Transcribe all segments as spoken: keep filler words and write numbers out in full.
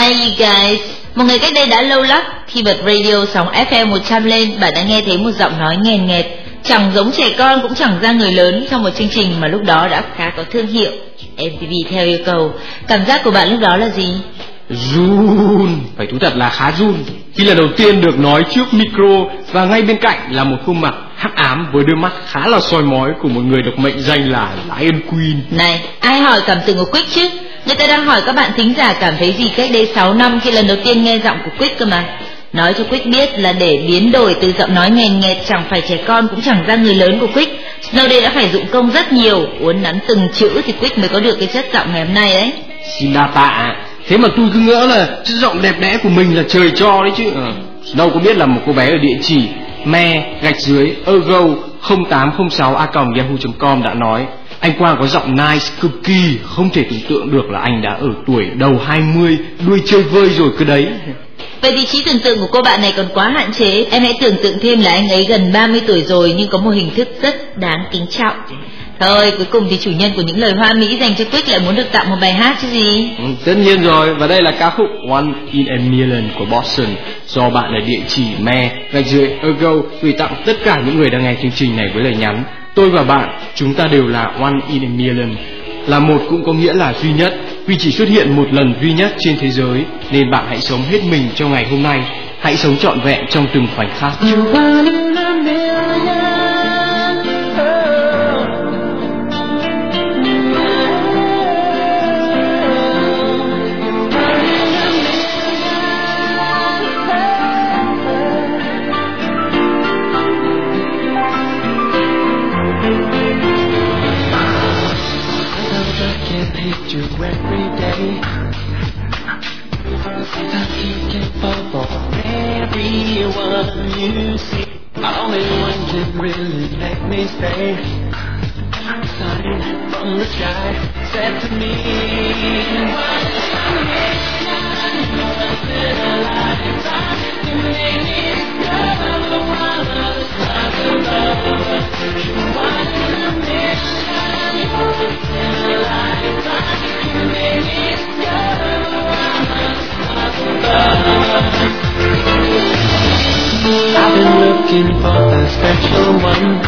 Hi you guys. Một ngày cách đây đã lâu lắm, khi bật radio sóng ép em một trăm lên, bạn đã nghe thấy một giọng nói nghèn nghẹt, chẳng giống trẻ con cũng chẳng ra người lớn, trong một chương trình mà lúc đó đã khá có thương hiệu, em tê vê theo yêu cầu. Cảm giác của bạn lúc đó là gì? Run, phải thú thật là khá run khi lần đầu tiên được nói trước micro, và ngay bên cạnh là một khuôn mặt hắc ám với đôi mắt khá là soi mói của một người được mệnh danh là Lion Queen. Này, ai hỏi cảm tưởng của Quick chứ? Người ta đang hỏi các bạn thính giả cảm thấy gì cách đây sáu năm khi lần đầu tiên nghe giọng của Quick cơ mà. Nói cho Quick biết là để biến đổi từ giọng nói nghèn nghẹt chẳng phải trẻ con cũng chẳng ra người lớn của Quick, Snow Day đã phải dụng công rất nhiều, uốn nắn từng chữ thì Quick mới có được cái chất giọng ngày hôm nay đấy. Xin đa tạ. Thế mà tôi cứ ngỡ là chất giọng đẹp đẽ của mình là trời cho đấy chứ. ừ. Snow có biết là một cô bé ở địa chỉ me gạch dưới ergo không tám không sáu a còng yahoo chấm com đã nói anh Quang có giọng nice cực kỳ, không thể tưởng tượng được là anh đã ở tuổi đầu hai mươi đuôi chơi vơi rồi cơ đấy. Vậy thì trí tưởng tượng của cô bạn này còn quá hạn chế. Em hãy tưởng tượng thêm là anh ấy gần ba mươi tuổi rồi nhưng có một hình thức rất đáng kính trọng. Thôi cuối cùng thì chủ nhân của những lời hoa mỹ dành cho Quick lại muốn được tặng một bài hát chứ gì. ừ, Tất nhiên rồi, và đây là ca khúc One in a Million của Boston, do bạn ở địa chỉ me gạch dưới ergo gửi tặng tất cả những người đang nghe chương trình này với lời nhắn: tôi và bạn, chúng ta đều là One in a Million. Là một cũng có nghĩa là duy nhất, vì chỉ xuất hiện một lần duy nhất trên thế giới, nên bạn hãy sống hết mình trong ngày hôm nay. Hãy sống trọn vẹn trong từng khoảnh khắc. Every day, sometimes you can fall for everyone you see. Only one can really make me stay. A sign from the sky said to me, once in a lifetime, you may discover one of the stars above. One in a million, once in a lifetime. I've been looking for that special one.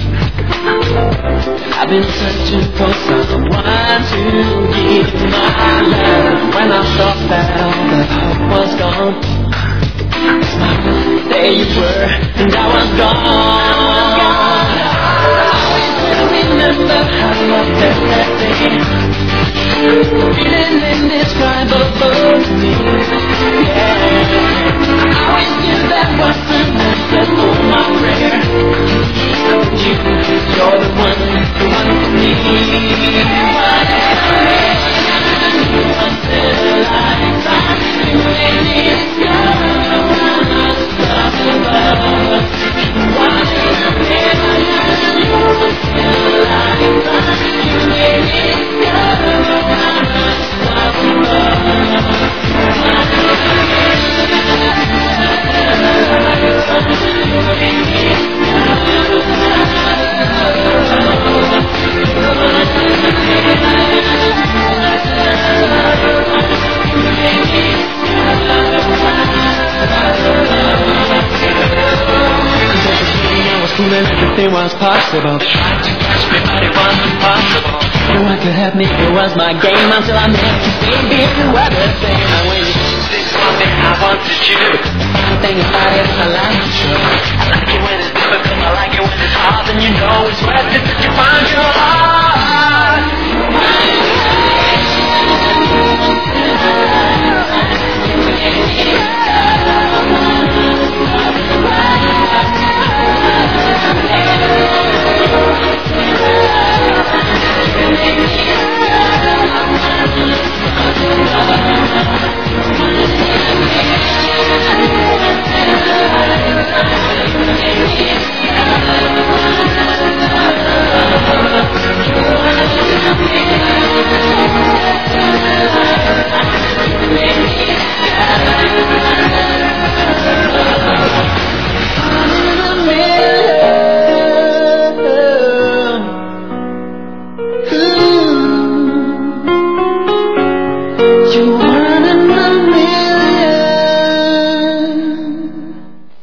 I've been searching for someone to give my love. When I thought that all the hope was gone, I smiled, there you were, and I was gone. I always remember how I loved that day. Feeling indescribable to me, yeah. I always knew that was the answer for my prayer. You, you're the one, the one for me. One once in a lifetime, you made me discover one of the stars above. One in a million, once in a lifetime, you made me discover one of the stars above. Everything was possible. Tried to catch me, but it was impossible. No one could help me, it was my game until I met you, baby. You were the thing. And when you did something, I wanted you. Everything about it, I like it true. I like it when it's difficult, I like it when it's hard, and you know it's worth it that you find your heart. You